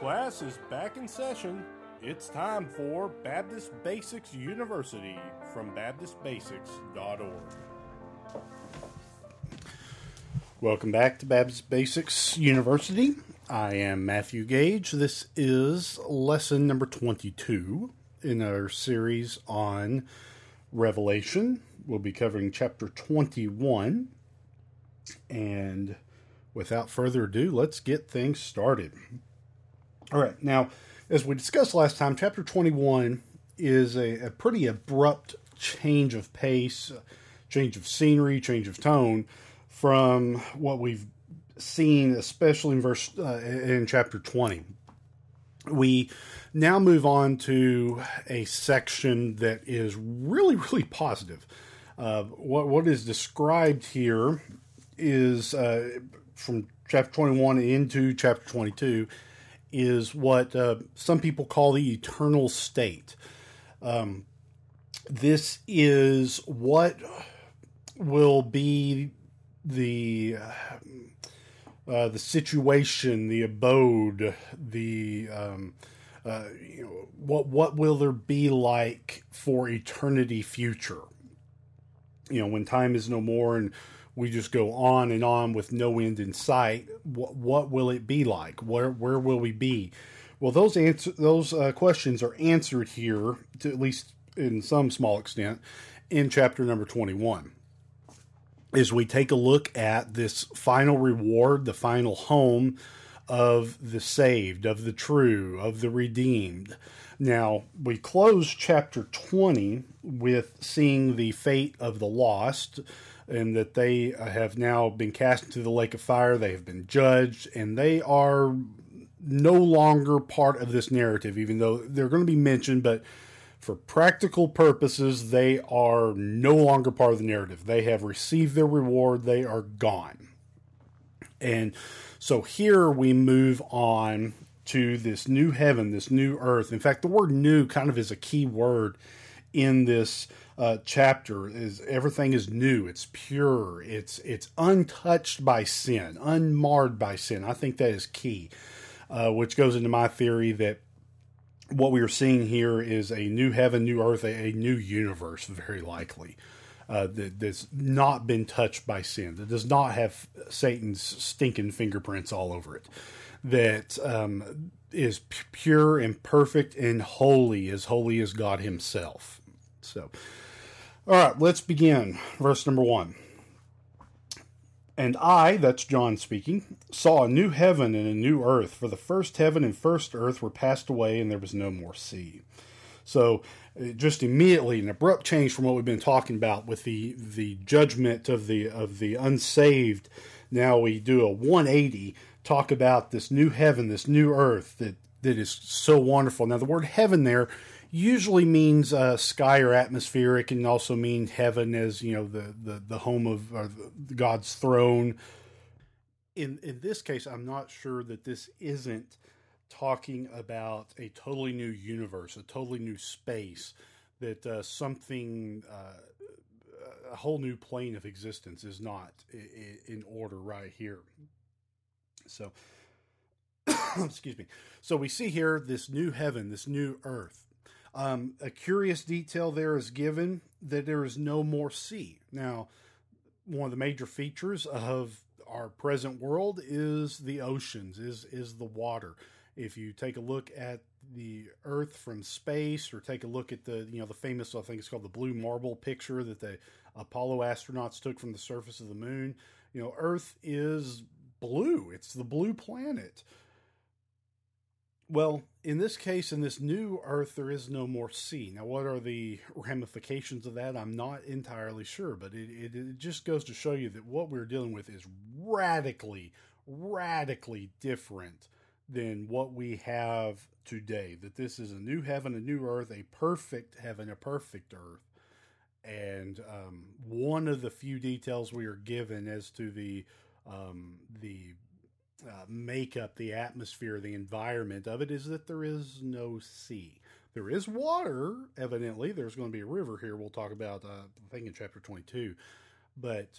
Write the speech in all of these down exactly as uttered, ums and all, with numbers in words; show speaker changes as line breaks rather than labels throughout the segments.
Class is back in session. It's time for Baptist Basics University from baptist basics dot org. Welcome back to Baptist Basics University. I am Matthew Gage. This is lesson number twenty-two in our series on Revelation. We'll be covering chapter twenty-one. And without further ado, let's get things started. All right, now, as we discussed last time, chapter twenty-one is a, a pretty abrupt change of pace, change of scenery, change of tone from what we've seen, especially in verse uh, in chapter twenty. We now move on to a section that is really, really positive. Uh, what what is described here is uh, from chapter twenty-one into chapter twenty-two. Is what uh, some people call the eternal state. Um, this is what will be the uh, uh, the situation, the abode, the um, uh, you know, what what will there be like for eternity future? You know, when time is no more and we just go on and on with no end in sight. What, what will it be like? Where where will we be? Well, those answer those uh, questions are answered here, to at least in some small extent, in chapter number twenty-one. As we take a look at this final reward, the final home of the saved, of the true, of the redeemed. Now, we close chapter twenty with seeing the fate of the lost, and that they have now been cast into the lake of fire. They have been judged, and they are no longer part of this narrative, even though they're going to be mentioned, but for practical purposes, they are no longer part of the narrative. They have received their reward. They are gone. And so here we move on to this new heaven, this new earth. In fact, the word new kind of is a key word in this uh, chapter. Is everything is new. It's pure. It's it's untouched by sin, unmarred by sin. I think that is key, uh, which goes into my theory that what we are seeing here is a new heaven, new earth, a, a new universe, very likely, uh, that, that's not been touched by sin, that does not have Satan's stinking fingerprints all over it, that um, is p- pure and perfect and holy, as holy as God himself. So, all right, let's begin. Verse number one. And I, that's John speaking, saw a new heaven and a new earth, for the first heaven and first earth were passed away, and there was no more sea. So, just immediately, an abrupt change from what we've been talking about with the the judgment of the of the unsaved. Now we do a one eighty, talk about this new heaven, this new earth that that is so wonderful. Now, the word heaven there usually means uh, sky or atmosphere. It can also mean heaven as, you know, the, the, the home of or the, God's throne. In in this case, I'm not sure that this isn't talking about a totally new universe, a totally new space, that uh, something, uh, a whole new plane of existence is not in, in order right here. So, excuse me. So we see here this new heaven, this new earth. Um, a curious detail there is given that there is no more sea. Now, one of the major features of our present world is the oceans, is is the water. If you take a look at the Earth from space, or take a look at the, you know, the famous, I think it's called the blue marble picture that the Apollo astronauts took from the surface of the moon, you know, Earth is blue. It's the blue planet. Well, in this case, in this new earth, there is no more sea. Now, what are the ramifications of that? I'm not entirely sure, but it, it, it just goes to show you that what we're dealing with is radically, radically different than what we have today. That this is a new heaven, a new earth, a perfect heaven, a perfect earth. And um, one of the few details we are given as to the um, the Uh, make up the atmosphere, the environment of it, is that there is no sea. There is water, evidently. There's going to be a river here we'll talk about, uh, I think in chapter twenty-two. But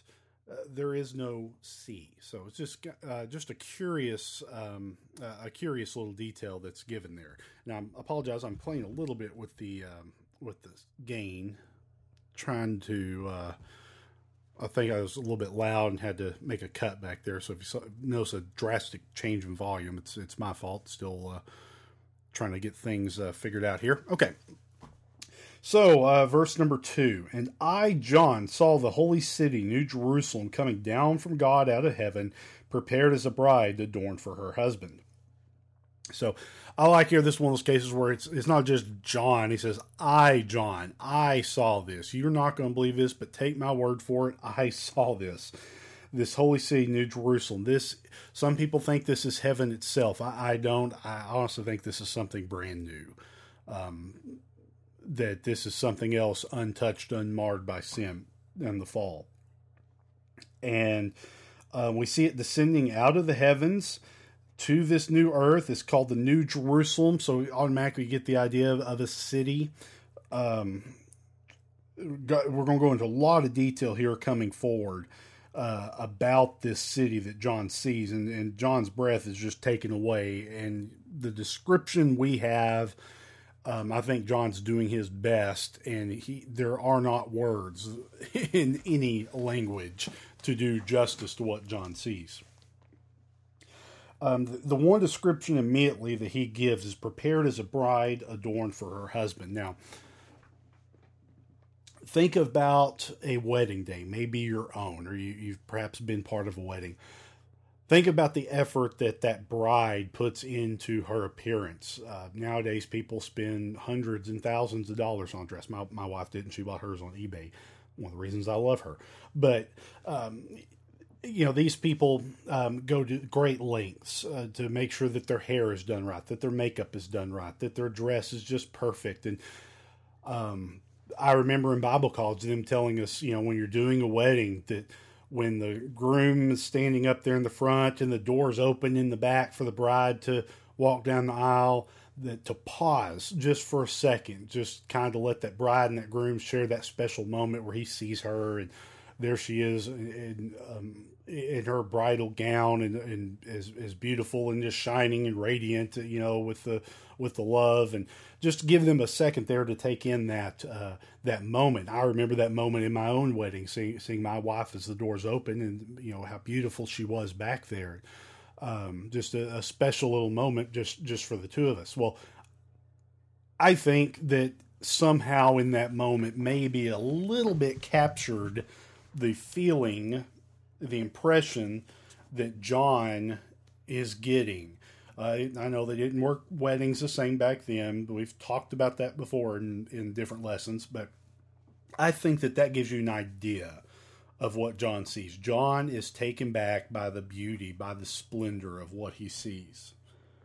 uh, there is no sea. So it's just uh, just a curious um, uh, a curious little detail that's given there. Now I apologize, I'm playing a little bit with the um, with the gain, trying to. Uh, I think I was a little bit loud and had to make a cut back there. So if you saw, notice a drastic change in volume, it's it's my fault. Still uh, trying to get things uh, figured out here. Okay. So, uh, verse number two. And I, John, saw the holy city, New Jerusalem, coming down from God out of heaven, prepared as a bride adorned for her husband. So, I like here, this is one of those cases where it's it's not just John. He says, I, John, I saw this. You're not going to believe this, but take my word for it. I saw this. This holy city, New Jerusalem. This, some people think this is heaven itself. I, I don't. I honestly think this is something brand new. Um, that this is something else untouched, unmarred by sin and the fall. And uh, we see it descending out of the heavens to this new earth. It's called the New Jerusalem, so we automatically get the idea of, of a city. Um, we're going to go into a lot of detail here coming forward uh, about this city that John sees, and, and John's breath is just taken away. And the description we have, Um, I think John's doing his best, and he there are not words in any language to do justice to what John sees. Um, the, the one description immediately that he gives is prepared as a bride adorned for her husband. Now, think about a wedding day, maybe your own, or you, you've perhaps been part of a wedding. Think about the effort that that bride puts into her appearance. Uh, nowadays, people spend hundreds and thousands of dollars on a dress. My, my wife didn't. She bought hers on eBay. One of the reasons I love her. But, um, you know, these people um, go to great lengths uh, to make sure that their hair is done right, that their makeup is done right, that their dress is just perfect. And um, I remember in Bible college them telling us, you know, when you're doing a wedding, that when the groom is standing up there in the front and the doors open in the back for the bride to walk down the aisle, that to pause just for a second, just kind of let that bride and that groom share that special moment where he sees her, and there she is in, um, in her bridal gown, and, and as, as beautiful and just shining and radiant, you know, with the with the love, and just give them a second there to take in that uh, that moment. I remember that moment in my own wedding, seeing seeing my wife as the doors open, and you know how beautiful she was back there. Um, just a, a special little moment, just just for the two of us. Well, I think that somehow in that moment, maybe a little bit captured the feeling, the impression that John is getting. Uh, I know they didn't work weddings the same back then. We've talked about that before in, in different lessons, but I think that that gives you an idea of what John sees. John is taken back by the beauty, by the splendor of what he sees.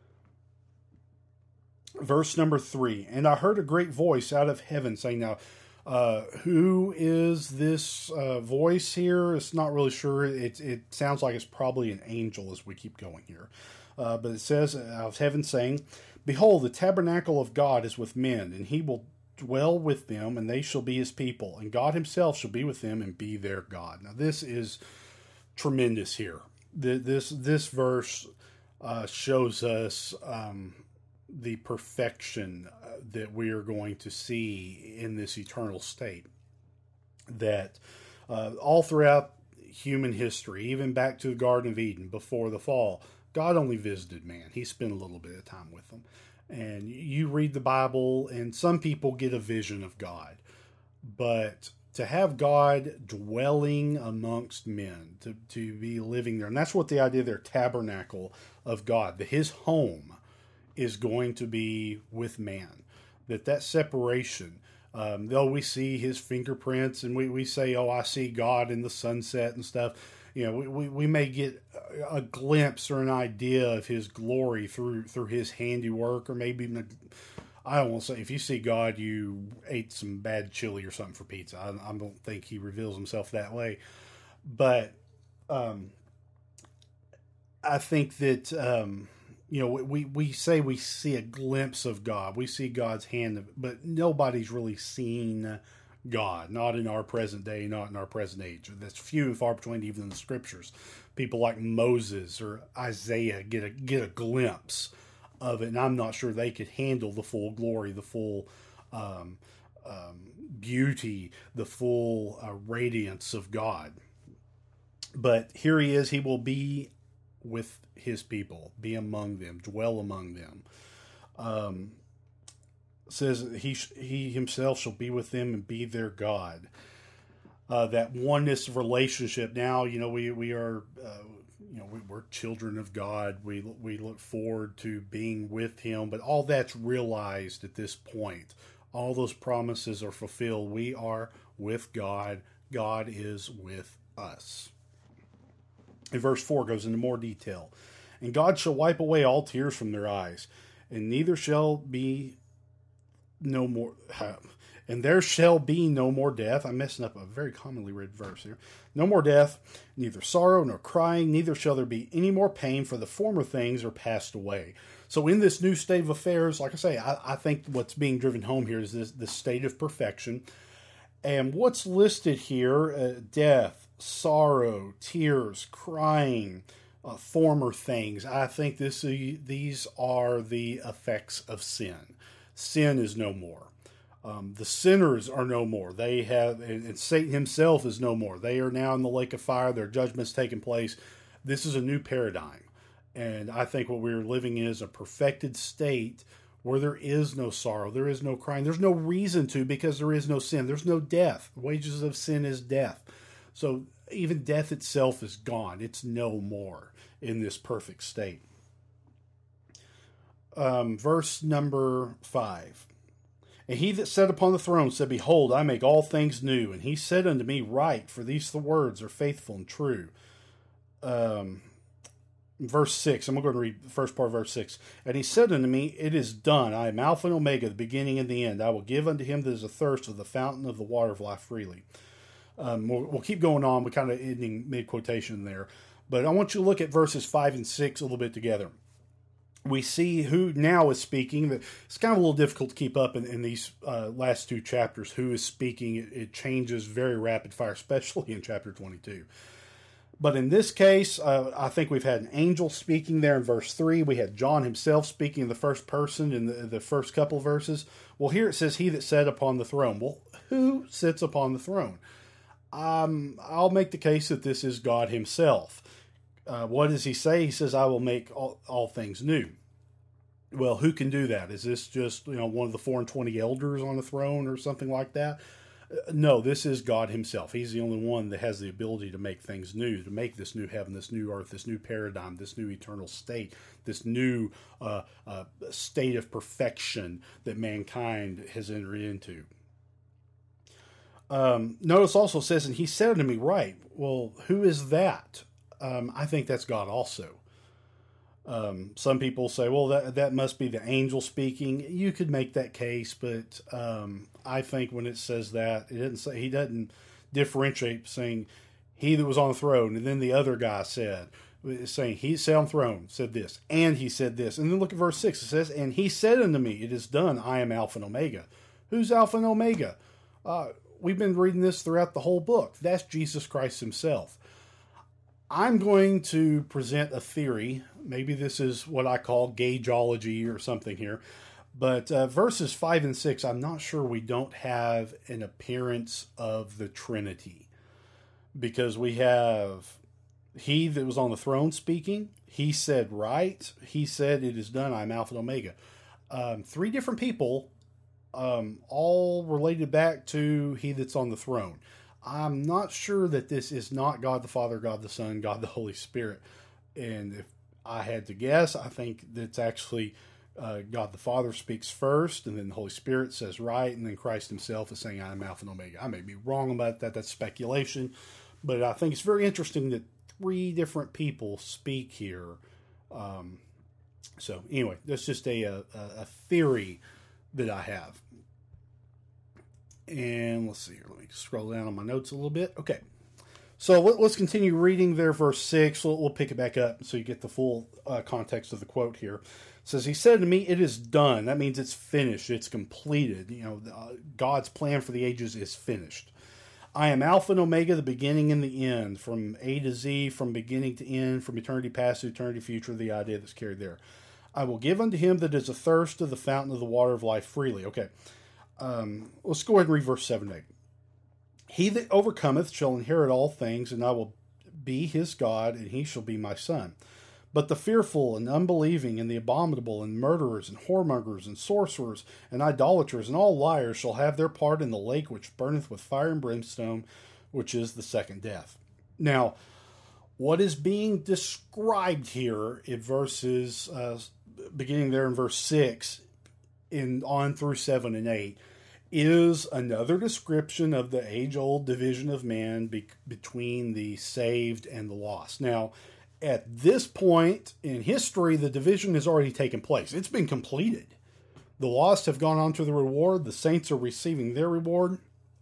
Verse number three, and I heard a great voice out of heaven saying, now, Uh, who is this uh, voice here? It's not really sure. It, it sounds like it's probably an angel as we keep going here. Uh, but it says, out of heaven saying, behold, the tabernacle of God is with men, and he will dwell with them, and they shall be his people, and God himself shall be with them and be their God. Now this is tremendous here. This, this verse uh, shows us um, the perfection that we are going to see in this eternal state. That uh, all throughout human history, even back to the Garden of Eden before the fall, God only visited man. He spent a little bit of time with them. And you read the Bible, and some people get a vision of God. But to have God dwelling amongst men, to, to be living there, and that's what the idea there, tabernacle of God, that his home is going to be with man. That that separation, um, though we see his fingerprints, and we, we say, oh, I see God in the sunset and stuff, you know, we, we, we may get a glimpse or an idea of his glory through through his handiwork, or maybe even, a, I don't want to say, if you see God, you ate some bad chili or something for pizza. I, I don't think he reveals himself that way. But um, I think that... Um, You know, we, we say we see a glimpse of God. We see God's hand, but nobody's really seen God, not in our present day, not in our present age. That's few and far between, even in the scriptures. People like Moses or Isaiah get a get a glimpse of it, and I'm not sure they could handle the full glory, the full um, um, beauty, the full uh, radiance of God. But here he is. He will be with his people, be among them, dwell among them. Um, says he he himself shall be with them and be their God. Uh, that oneness of relationship. Now, you know, we we are, uh, you know, we, we're children of God. We we look forward to being with Him, but all that's realized at this point. All those promises are fulfilled. We are with God. God is with us. And verse four goes into more detail. And God shall wipe away all tears from their eyes, and neither shall be no more, and there shall be no more death. I'm messing up a very commonly read verse here. No more death, neither sorrow nor crying, neither shall there be any more pain, for the former things are passed away. So in this new state of affairs, like I say, I, I think what's being driven home here is this, this state of perfection. And what's listed here, uh, death, sorrow, tears, crying, uh, former things, I think this uh, these are the effects of sin. Sin is no more. Um, the sinners are no more. They have, and, and Satan himself is no more. They are now in the lake of fire. Their judgment's taking place. This is a new paradigm. And I think what we're living in is a perfected state where there is no sorrow. There is no crying. There's no reason to, because there is no sin. There's no death. The wages of sin is death. So even death itself is gone. It's no more in this perfect state. Um, verse number five. And he that sat upon the throne said, Behold, I make all things new. And he said unto me, Write, for these the words are faithful and true. Um, verse six, I'm going to read the first part of verse six. And he said unto me, It is done. I am Alpha and Omega, the beginning and the end. I will give unto him that is athirst of the fountain of the water of life freely. Um, we'll, we'll keep going on. We're kind of ending mid-quotation there. But I want you to look at verses five and six a little bit together. We see who now is speaking. It's kind of a little difficult to keep up in, in these uh, last two chapters. Who is speaking? It, it changes very rapid fire, especially in chapter twenty-two. But in this case, uh, I think we've had an angel speaking there in verse three. We had John himself speaking in the first person in the, the first couple of verses. Well, here it says, He that sat upon the throne. Well, who sits upon the throne? Um, I'll make the case that this is God himself. Uh, what does he say? He says, I will make all, all things new. Well, who can do that? Is this just, you know, one of the four and twenty elders on the throne or something like that? Uh, no, this is God himself. He's the only one that has the ability to make things new, to make this new heaven, this new earth, this new paradigm, this new eternal state, this new uh, uh, state of perfection that mankind has entered into. Um, notice also says, and he said unto me, Right. Well, who is that? Um, I think that's God also. Um, some people say, well, that that must be the angel speaking. You could make that case, but um, I think when it says that, it doesn't say, he doesn't differentiate saying he that was on the throne, and then the other guy said, saying he sat on the throne, said this, and he said this. And then look at verse six. It says, and he said unto me, It is done. I am Alpha and Omega. Who's Alpha and Omega? Uh, we've been reading this throughout the whole book. That's Jesus Christ himself. I'm going to present a theory. Maybe this is what I call gageology or something here. But uh, verses five and six, I'm not sure we don't have an appearance of the Trinity. Because we have he that was on the throne speaking. He said, right. He said, it is done. I'm Alpha and Omega. Um, three different people, um, all related back to he that's on the throne. I'm not sure that this is not God the Father, God the Son, God the Holy Spirit. And if I had to guess, I think that's actually uh, God the Father speaks first, and then the Holy Spirit says right, and then Christ himself is saying, I am Alpha and Omega. I may be wrong about that. That's speculation. But I think it's very interesting that three different people speak here. Um, so anyway, that's just a, a, a theory that I have. And let's see here. Let me scroll down on my notes a little bit. Okay. So let, let's continue reading there, verse six. We'll, we'll pick it back up so you get the full uh, context of the quote here. It says, he said to me, it is done. That means it's finished. It's completed. You know, uh, God's plan for the ages is finished. I am Alpha and Omega, the beginning and the end, from A to Z, from beginning to end, from eternity past to eternity future, the idea that's carried there. I will give unto him that is athirst of the fountain of the water of life freely. Okay, um, let's go ahead and read verse seven and eight. He that overcometh shall inherit all things, and I will be his God, and he shall be my son. But the fearful and unbelieving and the abominable and murderers and whoremongers and sorcerers and idolaters and all liars shall have their part in the lake which burneth with fire and brimstone, which is the second death. Now, what is being described here in verses, uh, beginning there in verse six, in on through seven and eight, is another description of the age-old division of man be- between the saved and the lost. Now, at this point in history, the division has already taken place. It's been completed. The lost have gone on to the reward. The saints are receiving their reward.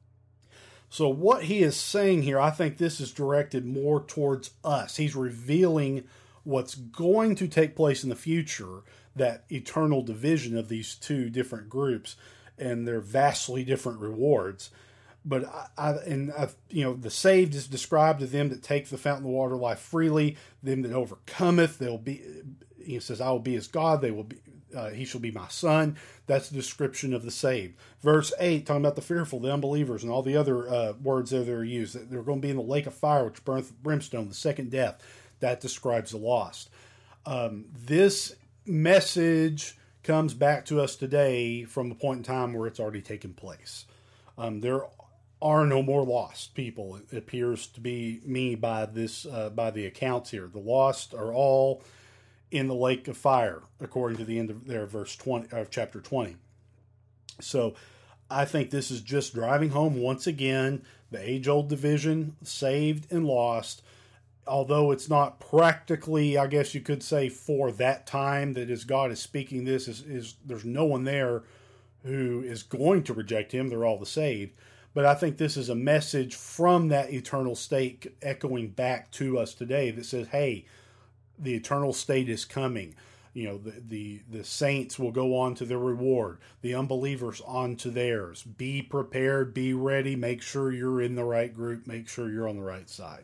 So what he is saying here, I think this is directed more towards us. He's revealing what's going to take place in the future, that eternal division of these two different groups and their vastly different rewards. But I, I and I, you know, the saved is described as them that take the fountain of water life freely, them that overcometh. They'll be. He says, "I will be his God. They will be. Uh, he shall be my son." That's the description of the saved. Verse eight, talking about the fearful, the unbelievers, and all the other uh, words there that are used. They're going to be in the lake of fire, which burneth with brimstone, the second death. That describes the lost. Um, this message comes back to us today from a point in time where it's already taken place. Um, there are no more lost people. It appears to be me by this uh, by the accounts here. The lost are all in the lake of fire, according to the end of their verse twenty of chapter twenty. So I think this is just driving home once again the age-old division, saved and lost. Although it's not practically, I guess you could say, for that time that as God is speaking this, is, is there's no one there who is going to reject him. They're all the saved. But I think this is a message from that eternal state echoing back to us today that says, hey, the eternal state is coming. You know, the, the, the saints will go on to their reward. The unbelievers on to theirs. Be prepared, be ready, make sure you're in the right group, make sure you're on the right side.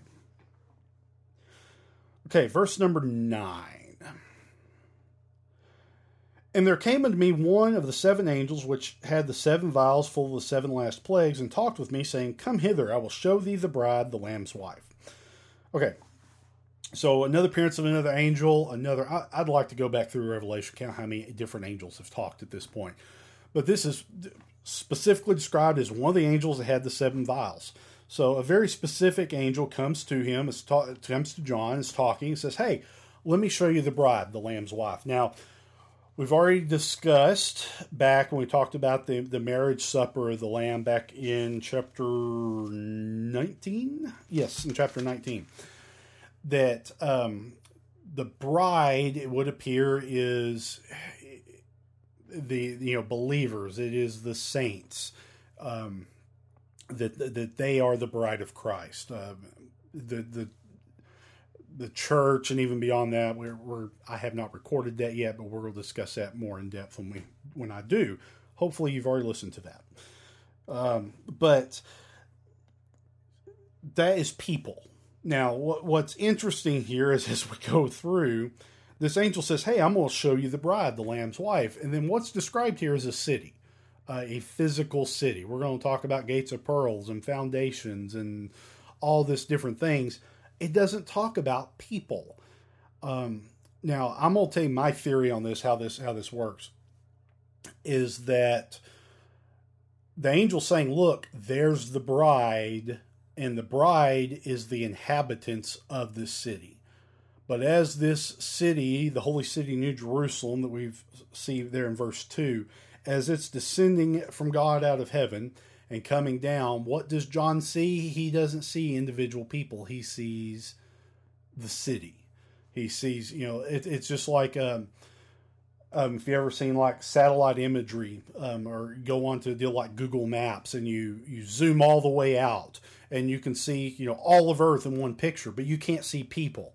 Okay, verse number nine. And there came unto me one of the seven angels, which had the seven vials full of the seven last plagues, and talked with me, saying, Come hither, I will show thee the bride, the Lamb's wife. Okay, so another appearance of another angel, another... I, I'd like to go back through Revelation, count how many different angels have talked at this point. But this is specifically described as one of the angels that had the seven vials. So a very specific angel comes to him, is ta- comes to John, is talking, and says, hey, let me show you the bride, the Lamb's wife. Now, we've already discussed back when we talked about the, the marriage supper of the Lamb back in chapter nineteen? Yes, in chapter nineteen. That um, the bride, it would appear, is the, you know, believers. It is the saints. Um That, that they are the bride of Christ. Uh, the the the church, and even beyond that, we're, we're I have not recorded that yet, but we'll discuss that more in depth when we when I do. Hopefully, you've already listened to that. Um, but that is people. Now, what, what's interesting here is as we go through, this angel says, "Hey, I'm going to show you the bride, the Lamb's wife," and then what's described here is a city. Uh, a physical city. We're going to talk about gates of pearls and foundations and all this different things. It doesn't talk about people. Um, now, I'm going to tell you my theory on this, how this how this works, is that the angel's saying, look, there's the bride, and the bride is the inhabitants of this city. But as this city, the holy city, New Jerusalem, that we see there in verse two, as it's descending from God out of heaven and coming down, what does John see? He doesn't see individual people. He sees the city. He sees, you know, it, it's just like, um, um, if you ever seen like satellite imagery, um, or go on to a deal like Google Maps, and you, you zoom all the way out and you can see, you know, all of Earth in one picture, but you can't see people.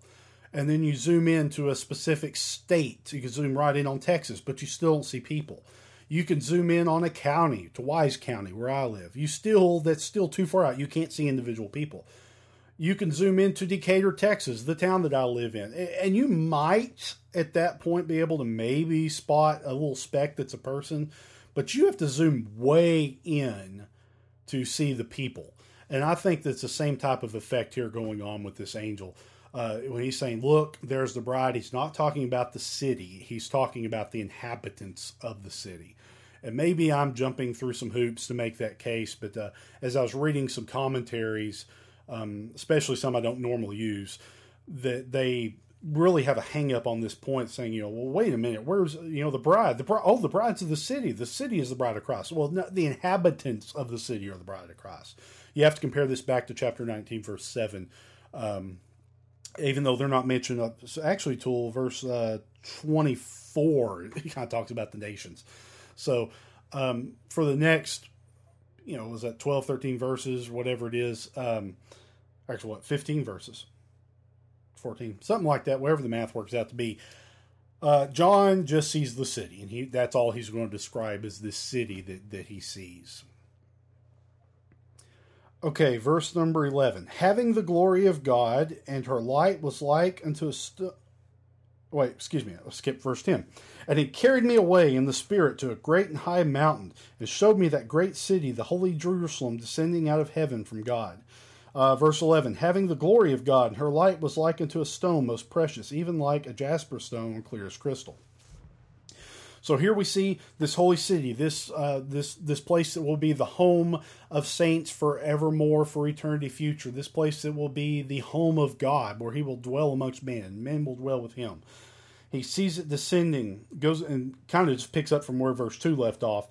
And then you zoom into a specific state. You can zoom right in on Texas, but you still don't see people. You can zoom in on a county, to Wise County, where I live. You still, that's still too far out. You can't see individual people. You can zoom into Decatur, Texas, the town that I live in. And you might, at that point, be able to maybe spot a little speck that's a person. But you have to zoom way in to see the people. And I think that's the same type of effect here going on with this angel. Uh, when he's saying, look, there's the bride, he's not talking about the city. He's talking about the inhabitants of the city. And maybe I'm jumping through some hoops to make that case, but uh, as I was reading some commentaries, um, especially some I don't normally use, that they really have a hang up on this point, saying, you know, well, wait a minute, where's, you know, the bride? The bride, oh, the bride's of the city. The city is the bride of Christ. Well, no, the inhabitants of the city are the bride of Christ. You have to compare this back to chapter nineteen, verse seven. Um, even though they're not mentioned, uh, actually till verse uh, twenty-four, he kind of talks about the nations. So um, for the next, you know, was that twelve, thirteen verses, whatever it is, um, actually what, fifteen verses, fourteen, something like that, wherever the math works out to be. Uh, John just sees the city, and he that's all he's going to describe is this city that, that he sees. Okay, verse number eleven. Having the glory of God, and her light was like unto a... St- Wait, excuse me, I'll skip verse ten. And he carried me away in the spirit to a great and high mountain, and showed me that great city, the holy Jerusalem, descending out of heaven from God. Uh, verse eleven. Having the glory of God, and her light was like unto a stone most precious, even like a jasper stone, clear as crystal. So here we see this holy city, this uh, this this place that will be the home of saints forevermore, for eternity future. This place that will be the home of God, where he will dwell amongst men. Men will dwell with him. He sees it descending, goes and kind of just picks up from where verse two left off.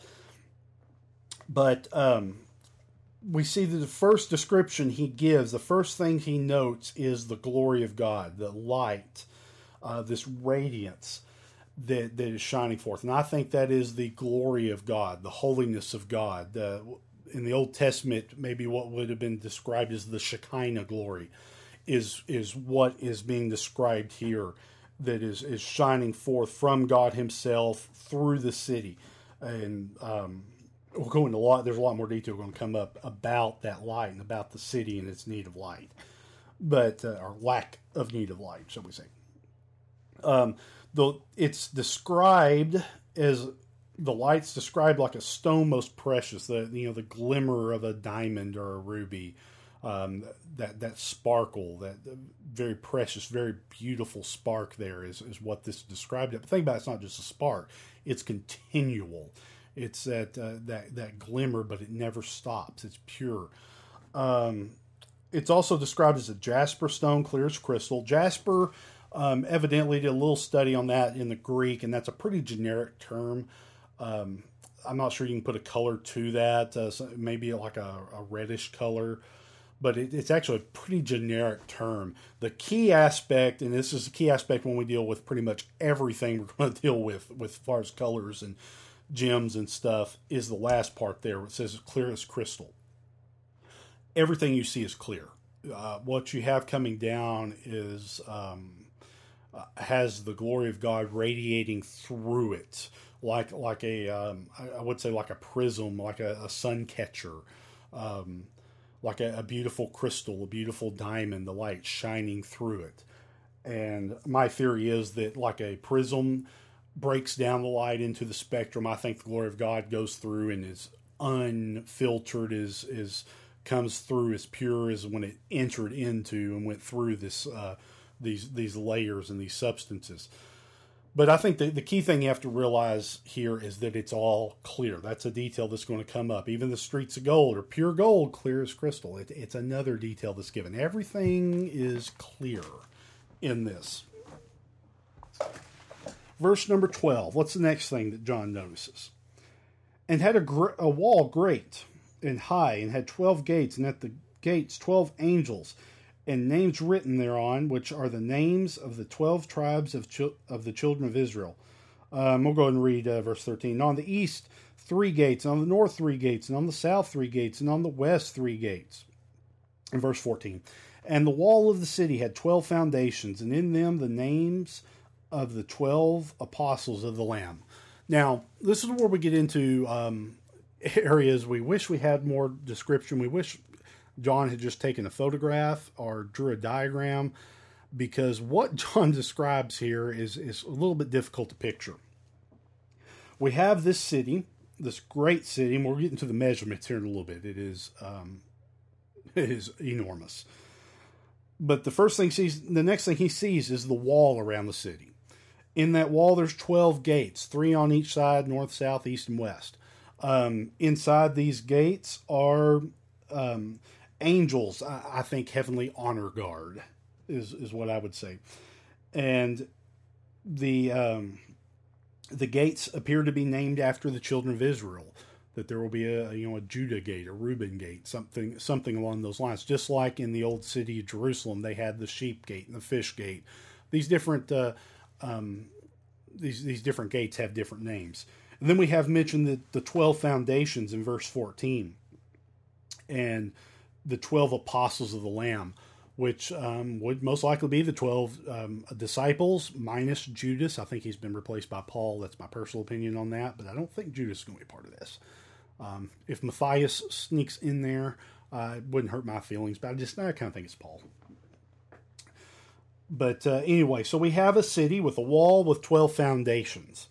But um, we see that the first description he gives, the first thing he notes is the glory of God, the light, uh, this radiance that that is shining forth. And I think that is the glory of God, the holiness of God. The, in the Old Testament, maybe what would have been described as the Shekinah glory is is what is being described here, that is, is shining forth from God himself through the city. And um, we'll go into a lot, there's a lot more detail going to come up about that light and about the city and its need of light. But, uh, or lack of need of light, shall we say. Um, Though it's described as, the light's described like a stone most precious, the you know the glimmer of a diamond or a ruby, um, that that sparkle, that very precious, very beautiful spark there is, is what this is described. But think about it, it's not just a spark; it's continual. It's that uh, that that glimmer, but it never stops. It's pure. Um, it's also described as a jasper stone, clear as crystal. Jasper. Um, evidently did a little study on that in the Greek, and that's a pretty generic term. Um, I'm not sure you can put a color to that, uh, so maybe like a, a reddish color, but it, it's actually a pretty generic term. The key aspect, and this is a key aspect when we deal with pretty much everything we're going to deal with, with as far as colors and gems and stuff, is the last part there where it says clear as crystal. Everything you see is clear. Uh, what you have coming down is... Um, Uh, has the glory of God radiating through it, like like a um, I would say like a prism, like a, a sun catcher, um, like a, a beautiful crystal, a beautiful diamond, the light shining through it. And my theory is that like a prism breaks down the light into the spectrum, I think the glory of God goes through and is unfiltered, is is comes through as pure as when it entered into and went through this. Uh, these these layers and these substances. But I think the, the key thing you have to realize here is that it's all clear. That's a detail that's going to come up. Even the streets of gold are pure gold, clear as crystal. It, it's another detail that's given. Everything is clear in this. Verse number twelve. What's the next thing that John notices? And had a, gr- a wall great and high, and had twelve gates, and at the gates twelve angels, and names written thereon, which are the names of the twelve tribes of ch- of the children of Israel. Um, we'll go ahead and read uh, verse thirteen. And on the east, three gates, and on the north, three gates, and on the south, three gates, and on the west, three gates. And verse fourteen. And the wall of the city had twelve foundations, and in them the names of the twelve apostles of the Lamb. Now, this is where we get into um, areas we wish we had more description. We wish John had just taken a photograph or drew a diagram, because what John describes here is, is a little bit difficult to picture. We have this city, this great city, and we're getting to the measurements here in a little bit. It is um, it is enormous. But the first thing he sees, the next thing he sees is the wall around the city. In that wall, there's twelve gates, three on each side, north, south, east, and west. Um, inside these gates are um, angels, I, I think heavenly honor guard is, is what I would say. And the um, the gates appear to be named after the children of Israel. That there will be a you know a Judah gate, a Reuben gate, something something along those lines. Just like in the old city of Jerusalem, they had the sheep gate and the fish gate. These different uh, um, these these different gates have different names. And then we have mentioned the, the twelve foundations in verse fourteen, and the twelve apostles of the Lamb, which um, would most likely be the twelve um, disciples minus Judas. I think he's been replaced by Paul. That's my personal opinion on that, but I don't think Judas is going to be a part of this. Um, if Matthias sneaks in there, uh, it wouldn't hurt my feelings, but I just I kind of think it's Paul. But uh, anyway, so we have a city with a wall with twelve foundations.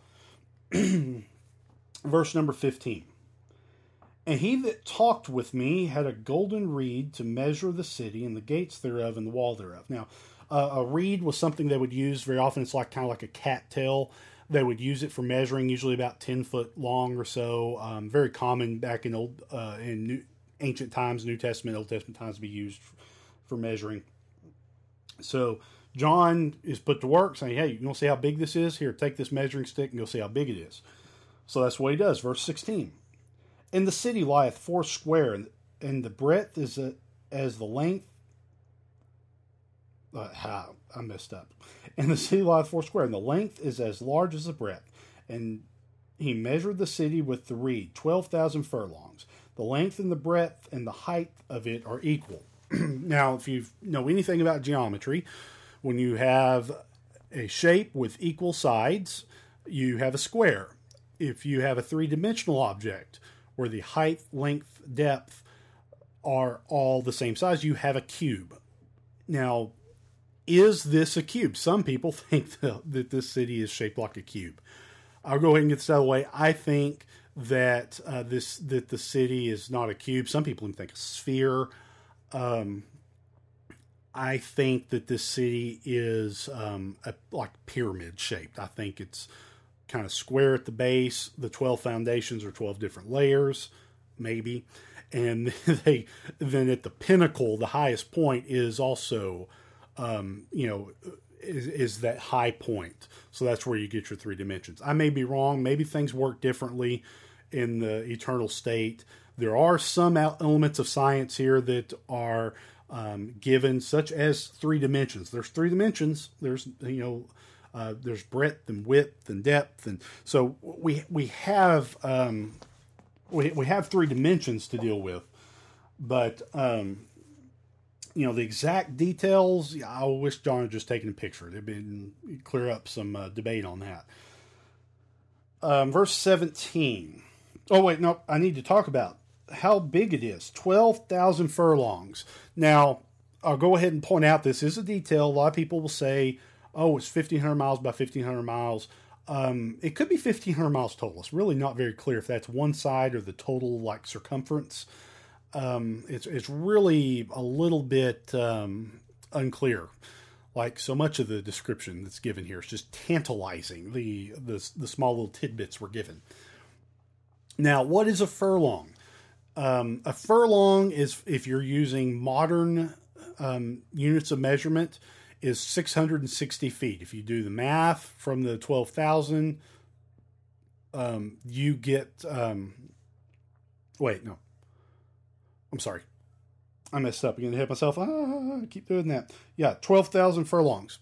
Verse number fifteen. And he that talked with me had a golden reed to measure the city and the gates thereof and the wall thereof. Now, uh, a reed was something they would use very often. It's like kind of like a cattail. They would use it for measuring, usually about ten foot long or so. Um, very common back in old uh, in new, ancient times, New Testament, Old Testament times, to be used for measuring. So John is put to work saying, hey, you want to see how big this is? Here, take this measuring stick and go see how big it is. So that's what he does. Verse sixteen. And the city lieth four square, and, and the breadth is a, as the length. Uh, how I messed up. And the city lieth four square, and the length is as large as the breadth. And he measured the city with the reed, twelve thousand furlongs. The length and the breadth and the height of it are equal. Now, if you know anything about geometry, when you have a shape with equal sides, you have a square. If you have a three-dimensional object where the height, length, depth are all the same size, you have a cube. Now, is this a cube? Some people think that this city is shaped like a cube. I'll go ahead and get this out of the way. I think that uh, this that the city is not a cube. Some people even think a sphere. Um, I think that this city is um, a, like pyramid shaped. I think it's kind of square at the base. The twelve foundations are twelve different layers, maybe. And they then at the pinnacle, the highest point is also, um, you know, is, is that high point. So that's where you get your three dimensions. I may be wrong. Maybe things work differently in the eternal state. There are some elements of science here that are um, given, such as three dimensions. There's three dimensions. There's, you know, Uh, there's breadth and width and depth, and so we we have um, we we have three dimensions to deal with. But um, you know, the exact details, I wish John had just taken a picture. It'd been clear up some uh, debate on that. Um, verse seventeen. Oh wait, no, I need to talk about how big it is. Twelve thousand furlongs. Now, I'll go ahead and point out this is a detail. A lot of people will say, oh, it's fifteen hundred miles by fifteen hundred miles. Um, it could be fifteen hundred miles total. It's really not very clear if that's one side or the total like circumference. Um, it's it's really a little bit um, unclear. Like so much of the description that's given here is just tantalizing. The the the small little tidbits we're given. Now, what is a furlong? Um, a furlong is, if you're using modern um, units of measurement, is six hundred sixty feet. If you do the math from the twelve thousand, um, you get, um, wait, no, I'm sorry. I messed up. I'm going to hit myself. Ah, I keep doing that. Yeah. twelve thousand furlongs.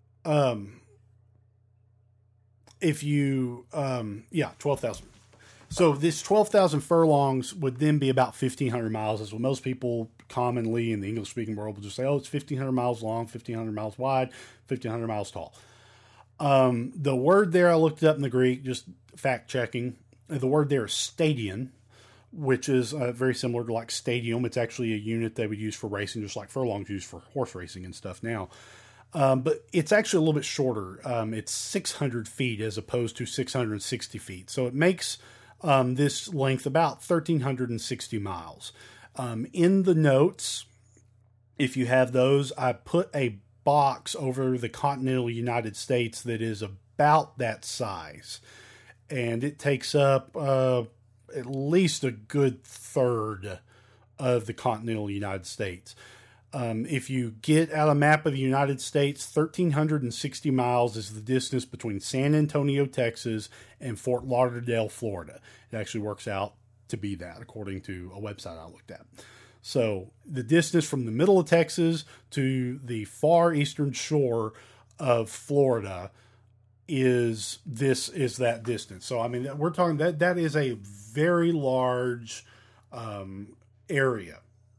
Um, if you, um, yeah, twelve thousand. So this twelve thousand furlongs would then be about fifteen hundred miles. That's what most people commonly in the English-speaking world will just say, oh, it's fifteen hundred miles long, fifteen hundred miles wide, fifteen hundred miles tall. Um, the word there, I looked it up in the Greek, just fact-checking. The word there is stadion, which is uh, very similar to like stadium. It's actually a unit they would use for racing, just like furlongs used for horse racing and stuff now. Um, but it's actually a little bit shorter. Um, it's six hundred feet as opposed to six hundred sixty feet. So it makes um, this length about one thousand three hundred sixty miles. Um, in the notes, if you have those, I put a box over the continental United States that is about that size. And it takes up uh, at least a good third of the continental United States. Um, if you get out a map of the United States, one thousand three hundred sixty miles is the distance between San Antonio, Texas, and Fort Lauderdale, Florida. It actually works out to be that, according to a website I looked at. So the distance from the middle of Texas to the far eastern shore of Florida is this is that distance. So I mean, we're talking that that is a very large um, area.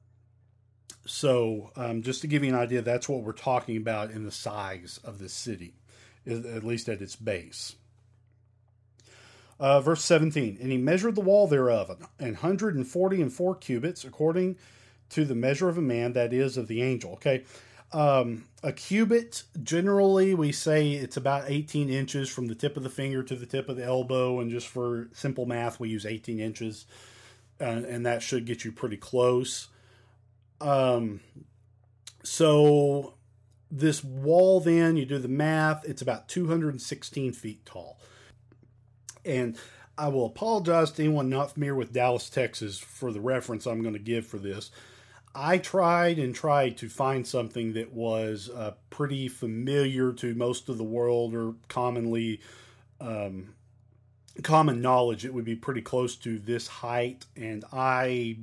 So um, just to give you an idea, that's what we're talking about in the size of the city, at least at its base. Uh, verse seventeen, and he measured the wall thereof, an hundred and forty and four cubits, according to the measure of a man, that is, of the angel. Okay, um, a cubit, generally we say it's about eighteen inches from the tip of the finger to the tip of the elbow, and just for simple math, we use eighteen inches, uh, and that should get you pretty close. Um, so this wall, then you do the math, it's about two hundred sixteen feet tall. And I will apologize to anyone not familiar with Dallas, Texas, for the reference I'm going to give for this. I tried and tried to find something that was uh, pretty familiar to most of the world, or commonly um, common knowledge. It would be pretty close to this height, and I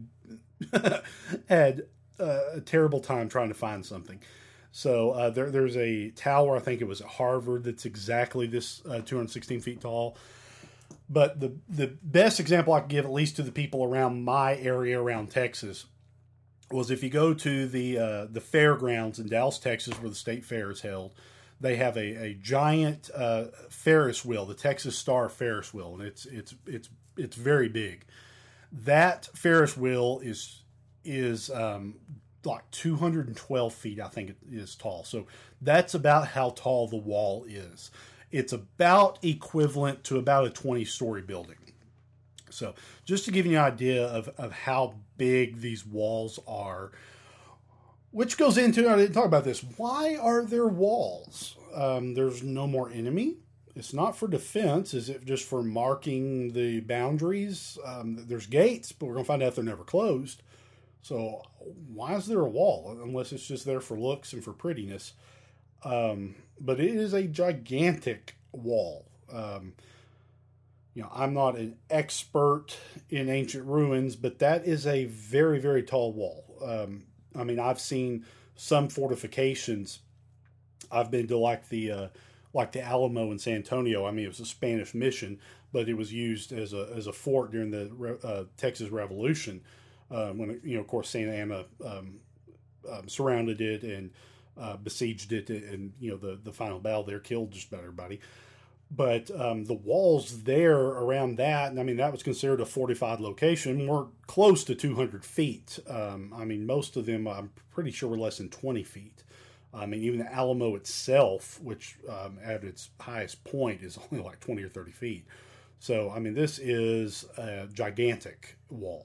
had uh, a terrible time trying to find something. So uh, there, there's a tower, I think it was at Harvard, that's exactly this uh, two hundred sixteen feet tall. But the the best example I could give, at least to the people around my area around Texas, was if you go to the uh, the fairgrounds in Dallas, Texas, where the state fair is held, they have a, a giant uh, Ferris wheel, the Texas Star Ferris wheel, and it's it's it's it's very big. That Ferris wheel is is um, like two hundred twelve feet, I think it is tall. So that's about how tall the wall is. It's about equivalent to about a twenty-story building. So just to give you an idea of, of how big these walls are, which goes into, I didn't talk about this, why are there walls? Um, there's no more enemy. It's not for defense. Is it just for marking the boundaries? Um, there's gates, but we're going to find out they're never closed. So why is there a wall? Unless it's just there for looks and for prettiness. Um, but it is a gigantic wall. Um, you know, I'm not an expert in ancient ruins, but that is a very, very tall wall. Um, I mean, I've seen some fortifications. I've been to like the, uh, like the Alamo in San Antonio. I mean, it was a Spanish mission, but it was used as a, as a fort during the uh, Texas Revolution. Um, when, it, you know, of course, Santa Anna um, um, surrounded it and uh, besieged it, and, you know, the, the final battle there killed just about everybody. But um, the walls there around that, and I mean, that was considered a fortified location, were close to two hundred feet. Um, I mean, most of them, I'm pretty sure, were less than twenty feet. I mean, even the Alamo itself, which um, at its highest point is only like twenty or thirty feet. So, I mean, this is a gigantic wall.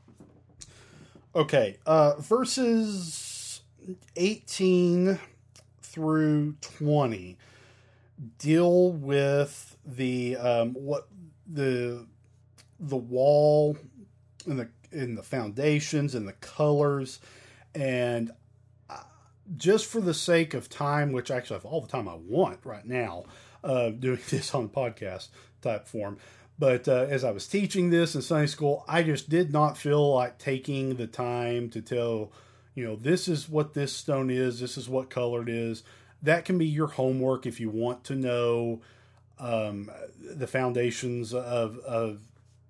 Okay, uh, verses eighteen through twenty deal with the um, what the the wall and the and the foundations and the colors, and just for the sake of time, which actually I have all the time I want right now, uh, doing this on podcast type form. But uh, as I was teaching this in Sunday school, I just did not feel like taking the time to tell, you know, this is what this stone is, this is what color it is. That can be your homework if you want to know um, the foundations of, of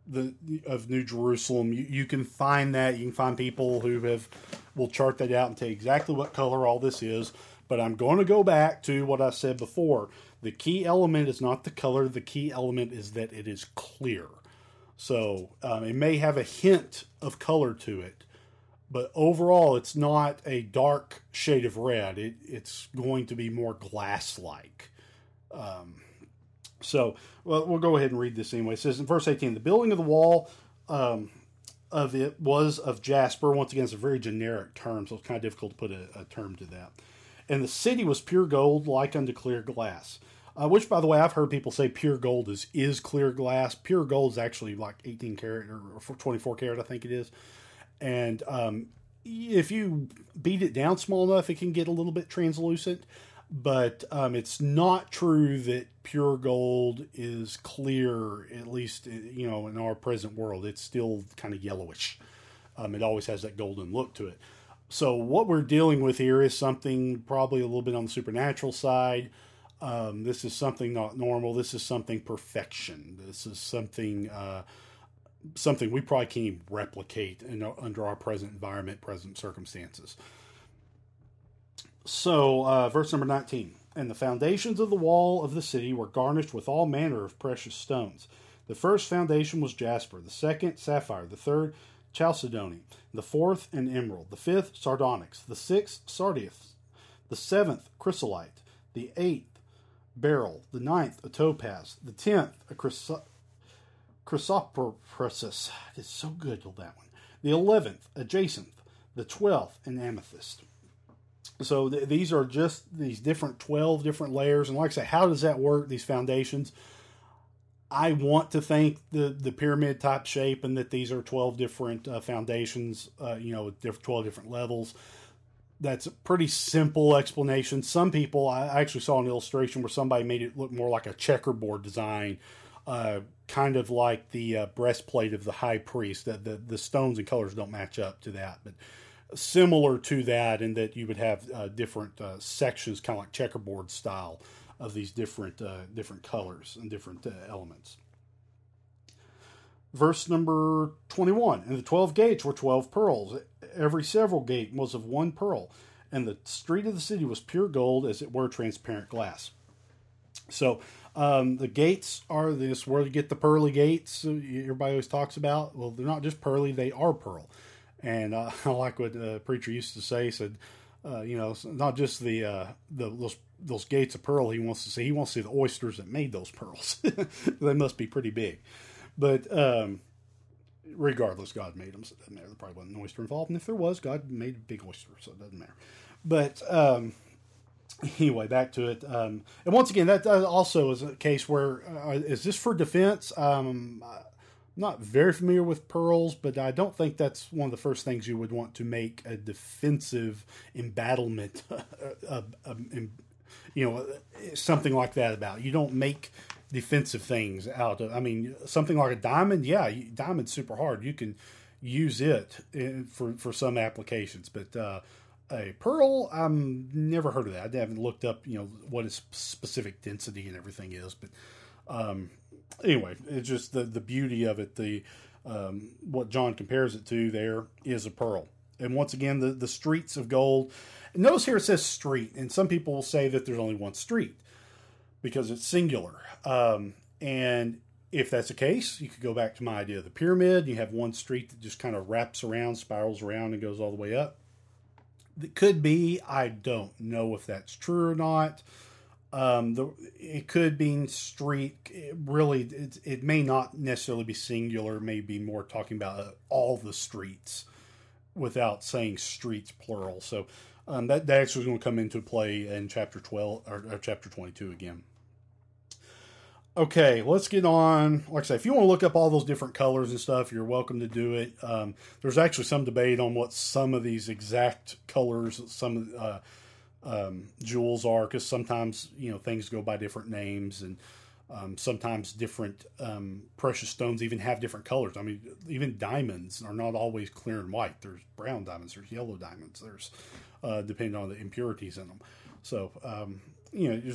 the of New Jerusalem. You, you can find that. You can find people who have will chart that out and tell you exactly what color all this is. But I'm going to go back to what I said before. The key element is not the color. The key element is that it is clear. So um, it may have a hint of color to it, but overall it's not a dark shade of red. It, it's going to be more glass-like. Um, so well, we'll go ahead and read this anyway. It says in verse eighteen, the building of the wall um, of it was of jasper. Once again, it's a very generic term, so it's kind of difficult to put a, a term to that. And the city was pure gold, like unto clear glass. Uh, which, by the way, I've heard people say pure gold is, is clear glass. Pure gold is actually like eighteen karat or twenty-four karat, I think it is. And um, if you beat it down small enough, it can get a little bit translucent. But um, it's not true that pure gold is clear, at least, you know, in our present world. It's still kind of yellowish. Um, it always has that golden look to it. So what we're dealing with here is something probably a little bit on the supernatural side. Um, this is something not normal. This is something perfection. This is something uh, something we probably can't even replicate in, under our present environment, present circumstances. So, uh, verse number nineteen. And the foundations of the wall of the city were garnished with all manner of precious stones. The first foundation was jasper, the second sapphire, the third chalcedony, the fourth an emerald, the fifth sardonyx, the sixth sardius, the seventh chrysolite, the eighth beryl, the ninth a topaz, the tenth a chrys- chrysoprasus. It's so good to that one. The eleventh a jacinth, the twelfth an amethyst. So th- these are just these different twelve different layers. And like I say, how does that work, these foundations? I want to think the, the pyramid type shape and that these are twelve different uh, foundations, uh, you know, with twelve different levels. That's a pretty simple explanation. Some people, I actually saw an illustration where somebody made it look more like a checkerboard design, uh, kind of like the uh, breastplate of the high priest. The, the, the stones and colors don't match up to that, but similar to that in that you would have uh, different uh, sections, kind of like checkerboard style, of these different uh, different colors and different uh, elements. Verse number twenty-one, and the twelve gates were twelve pearls. Every several gate was of one pearl, and the street of the city was pure gold, as it were transparent glass. So um, the gates are this where you get the pearly gates everybody always talks about. Well, they're not just pearly, they are pearl. And uh, I like what the preacher used to say, he said, uh, you know, not just the, uh, the those those gates of pearl he wants to see, he wants to see the oysters that made those pearls. They must be pretty big. But um, regardless, God made them, so it doesn't matter. There probably wasn't an oyster involved, and if there was, God made a big oyster, so it doesn't matter. But um, anyway, back to it. Um, and once again, that also is a case where, uh, is this for defense? Um, I'm not very familiar with pearls, but I don't think that's one of the first things you would want to make a defensive embattlement, uh, uh, um, you know, something like that about. You don't make defensive things out of, I mean, something like a diamond, yeah, diamond's super hard. You can use it in, for, for some applications, but uh, a pearl, I've never heard of that. I haven't looked up, you know, what its specific density and everything is, but um, anyway, it's just the, the beauty of it. The um, what John compares it to there is a pearl. And once again, the, the streets of gold. Notice here it says street, and some people will say that there's only one street because it's singular. Um, and if that's the case, you could go back to my idea of the pyramid. You have one street that just kind of wraps around, spirals around, and goes all the way up. It could be. I don't know if that's true or not. Um, the, it could be street. It really, it, it may not necessarily be singular. It may be more talking about uh, all the streets without saying streets plural. So um, that, that actually is going to come into play in chapter twelve or, or chapter twenty-two again. Okay, let's get on. Like I say, if you want to look up all those different colors and stuff, you're welcome to do it. Um, there's actually some debate on what some of these exact colors, some uh, um, jewels are, because sometimes, you know, things go by different names, and um, sometimes different um, precious stones even have different colors. I mean, even diamonds are not always clear and white. There's brown diamonds, there's yellow diamonds, there's uh, depending on the impurities in them. So, um, you know, just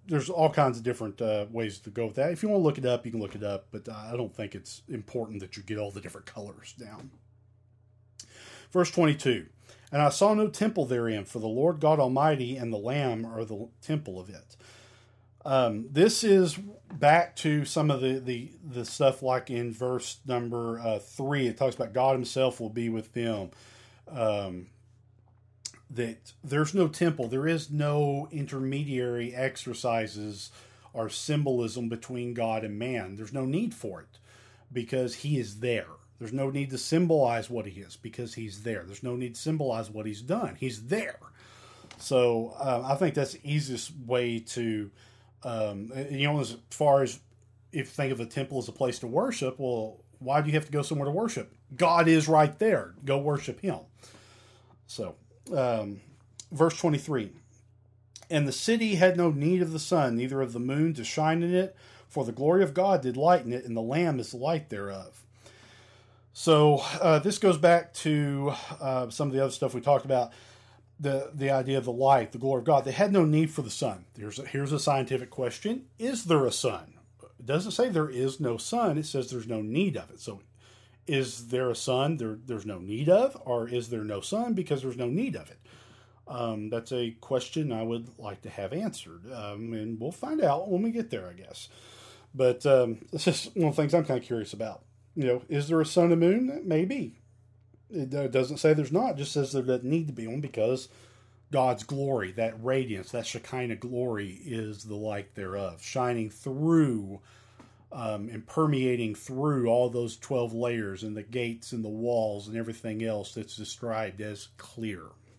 there's all kinds of different uh, ways to go with that. If you want to look it up, you can look it up, but uh, I don't think it's important that you get all the different colors down. Verse twenty-two, and I saw no temple therein, for the Lord God Almighty and the Lamb are the temple of it. Um, this is back to some of the, the, the stuff like in verse number uh, three. It talks about God himself will be with them. Um, that there's no temple. There is no intermediary exercises or symbolism between God and man. There's no need for it because he is there. There's no need to symbolize what he is because he's there. There's no need to symbolize what he's done. He's there. So uh, I think that's the easiest way to... Um, you know, as far as if you think of a temple as a place to worship, well, why do you have to go somewhere to worship? God is right there. Go worship him. So, um, verse twenty-three, and the city had no need of the sun, neither of the moon to shine in it, for the glory of God did lighten it, and the Lamb is the light thereof. So, uh, this goes back to uh, some of the other stuff we talked about. The the idea of the light, the glory of God. They had no need for the sun. Here's a, here's a scientific question. Is there a sun? It doesn't say there is no sun. It says there's no need of it. So is there a sun there, there's no need of? Or is there no sun because there's no need of it? Um, that's a question I would like to have answered. Um, and we'll find out when we get there, I guess. But um, it's just one of the things I'm kind of curious about. You know, is there a sun and moon? Maybe. It doesn't say there's not. It just says there doesn't need to be one because God's glory, that radiance, that Shekinah glory is the light thereof, shining through um, and permeating through all those twelve layers and the gates and the walls and everything else that's described as clear.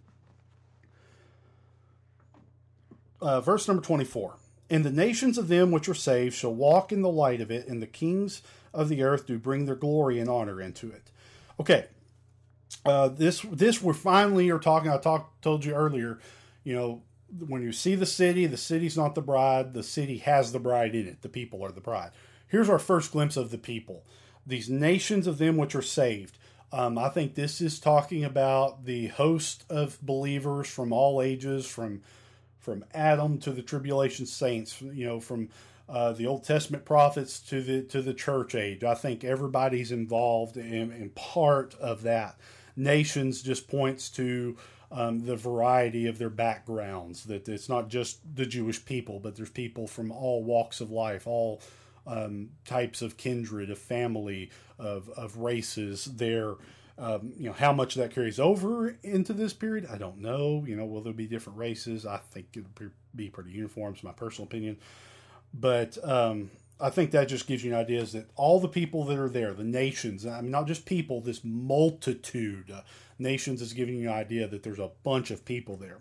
Uh, verse number twenty-four. And the nations of them which are saved shall walk in the light of it, and the kings of the earth do bring their glory and honor into it. Okay. Uh, this this we finally are talking. I talked told you earlier. You know, when you see the city, the city's not the bride. The city has the bride in it. The people are the bride. Here's our first glimpse of the people. These nations of them which are saved. Um, I think this is talking about the host of believers from all ages, from from Adam to the tribulation saints. You know, from uh, the Old Testament prophets to the to the church age. I think everybody's involved in, in part of that. Nations just points to um, the variety of their backgrounds, that it's not just the Jewish people, but there's people from all walks of life, all um, types of kindred, of family, of, of races there. Um, you know, how much that carries over into this period, I don't know. You know, will there be different races? I think it'll be pretty uniform, it's my personal opinion. But um, I think that just gives you an idea is that all the people that are there, the nations, I mean, not just people, this multitude. Uh, nations is giving you an idea that there's a bunch of people there.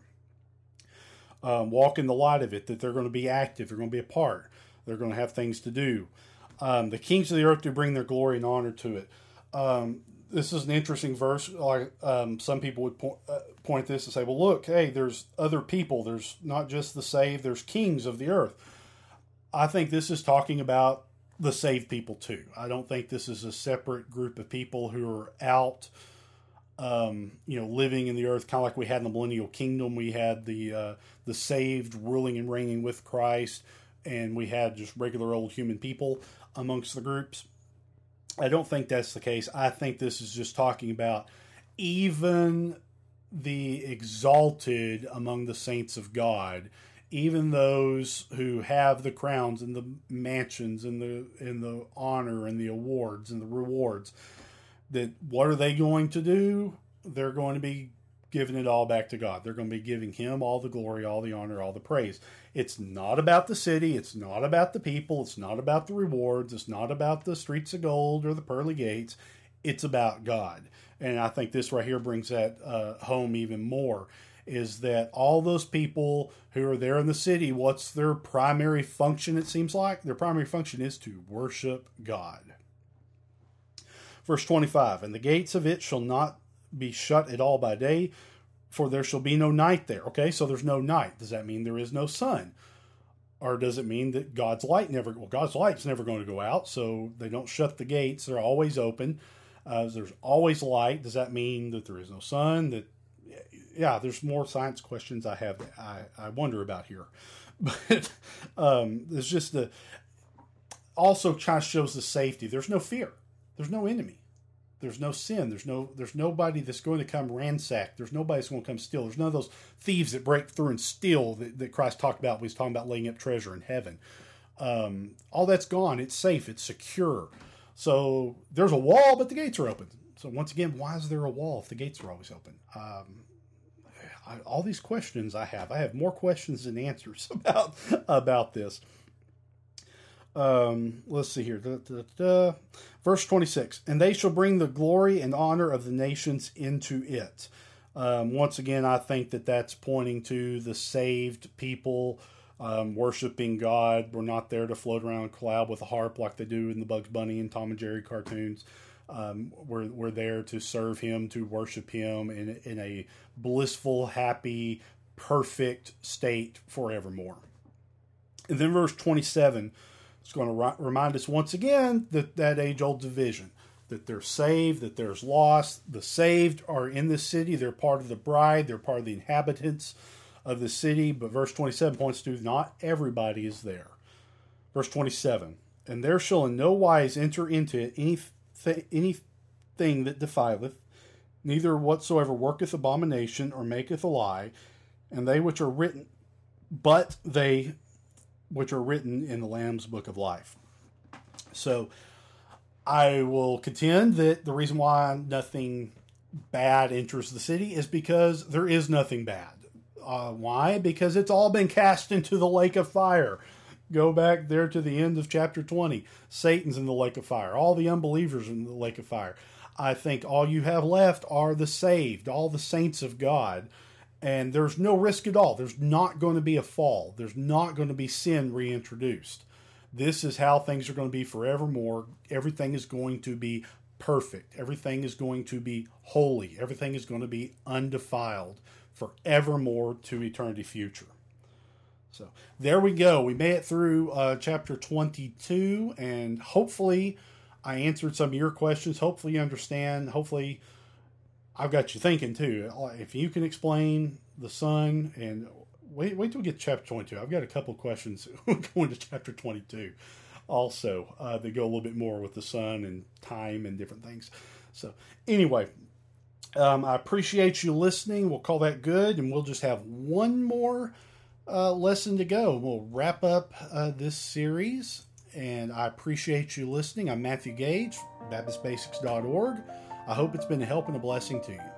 Um, walk in the light of it, that they're going to be active, they're going to be a part, they're going to have things to do. Um, the kings of the earth do bring their glory and honor to it. Um, this is an interesting verse. Like um, some people would point, uh, point this and say, well, look, hey, there's other people. There's not just the saved, there's kings of the earth. I think this is talking about the saved people too. I don't think this is a separate group of people who are out, um, you know, living in the earth, kind of like we had in the millennial kingdom. We had the uh, the saved ruling and reigning with Christ, and we had just regular old human people amongst the groups. I don't think that's the case. I think this is just talking about even the exalted among the saints of God, even those who have the crowns and the mansions and the and the honor and the awards and the rewards, that what are they going to do? They're going to be giving it all back to God. They're going to be giving him all the glory, all the honor, all the praise. It's not about the city. It's not about the people. It's not about the rewards. It's not about the streets of gold or the pearly gates. It's about God. And I think this right here brings that uh, home even more, is that all those people who are there in the city, what's their primary function, it seems like? Their primary function is to worship God. Verse twenty-five, and the gates of it shall not be shut at all by day, for there shall be no night there. Okay, so there's no night. Does that mean there is no sun? Or does it mean that God's light never, well, God's light's never going to go out, so they don't shut the gates. They're always open. Uh, there's always light. Does that mean that there is no sun? That yeah, there's more science questions I have that I, I wonder about here. But um, it's just the also kind of shows the safety. There's no fear. There's no enemy. There's no sin. There's no there's nobody that's going to come ransack. There's nobody that's going to come steal. There's none of those thieves that break through and steal that, that Christ talked about when he's talking about laying up treasure in heaven. Um, all that's gone. It's safe. It's secure. So there's a wall, but the gates are open. So once again, why is there a wall if the gates are always open? Um, I, all these questions I have. I have more questions than answers about about this. Um, let's see here. Da, da, da. Verse twenty-six. And they shall bring the glory and honor of the nations into it. Um, once again, I think that that's pointing to the saved people um, worshiping God. We're not there to float around a cloud with a harp like they do in the Bugs Bunny and Tom and Jerry cartoons. Um, we're, we're there to serve him, to worship him in, in a blissful, happy, perfect state forevermore. And then verse twenty-seven is going to ri- remind us once again that that age-old division, that they're saved, that there's lost. The saved are in the city. They're part of the bride. They're part of the inhabitants of the city. But verse twenty-seven points to not everybody is there. Verse twenty-seven, and there shall in no wise enter into it any th- anything that defileth, neither whatsoever worketh abomination or maketh a lie, and they which are written, but they which are written in the Lamb's book of life. So I will contend that the reason why nothing bad enters the city is because there is nothing bad. Uh, why? Because it's all been cast into the lake of fire. Go back there to the end of chapter twenty. Satan's in the lake of fire. All the unbelievers in the lake of fire. I think all you have left are the saved, all the saints of God. And there's no risk at all. There's not going to be a fall. There's not going to be sin reintroduced. This is how things are going to be forevermore. Everything is going to be perfect. Everything is going to be holy. Everything is going to be undefiled forevermore to eternity future. So there we go. We made it through uh, chapter twenty-two, and hopefully I answered some of your questions. Hopefully you understand. Hopefully I've got you thinking too. If you can explain the sun, and wait, wait till we get to chapter twenty-two. I've got a couple questions going to chapter twenty-two also uh, that go a little bit more with the sun and time and different things. So anyway, um, I appreciate you listening. We'll call that good, and we'll just have one more uh, lesson to go. We'll wrap up uh, this series, and I appreciate you listening. I'm Matthew Gage, Baptist Basics dot org. I hope it's been a help and a blessing to you.